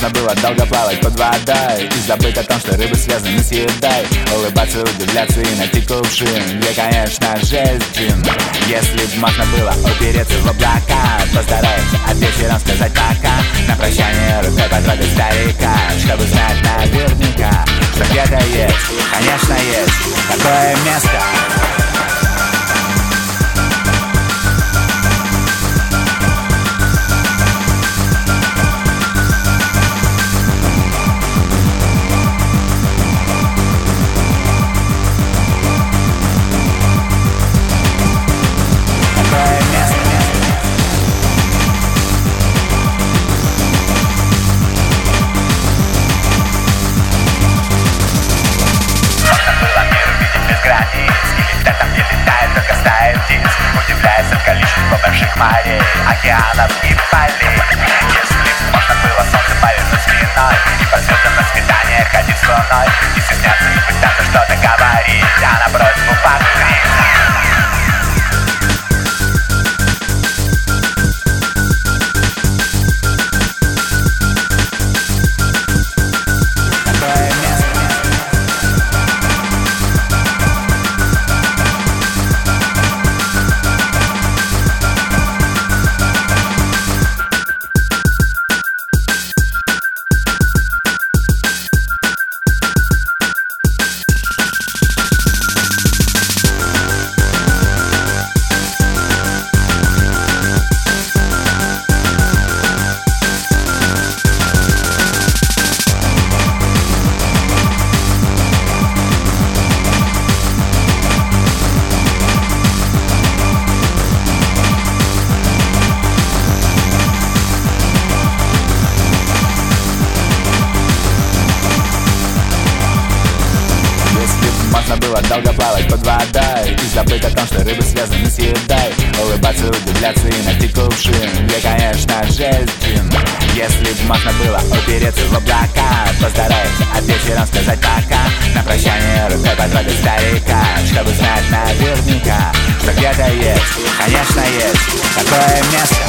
можно было долго плавать под водой и забыть о том, что рыбы связаны с едой. Улыбаться, удивляться и найти кувшин, где, конечно, жизнь джин. Если б можно было упереться в облака, постараюсь от вечером сказать пока. На прощание рукой потрогать старика, чтобы знать наверняка, что где-то есть, конечно есть такое место. Удивляясь от количества больших морей, океанов и полей. Если б можно было солнце повернуть спиной и по звездам на свидание ходить с луной, не стесняться и пытаться что-то говорить, а на просьбу покрыть. Можно было долго плавать под водой и забыть о том, что рыбы связаны с едой. Улыбаться, удивляться и найти кувшин, где, конечно, жизнь джин. Если б можно было упереться в облака, постараюсь от вечером сказать пока. На прощание рукой потрогать старика, чтобы знать наверняка, что где-то есть, конечно есть такое место.